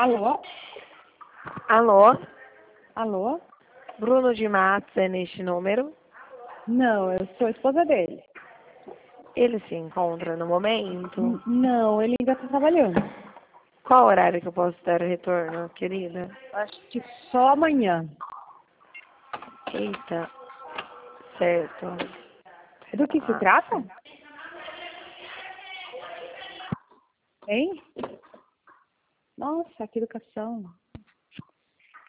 Alô? Alô? Alô? Bruno de Matos é neste número? Não, eu sou a esposa dele. Ele se encontra no momento? Não, ele ainda está trabalhando. Qual horário que eu posso dar o retorno, querida? Acho que só amanhã. Eita, certo. Do que se trata? Hein? Nossa, que educação.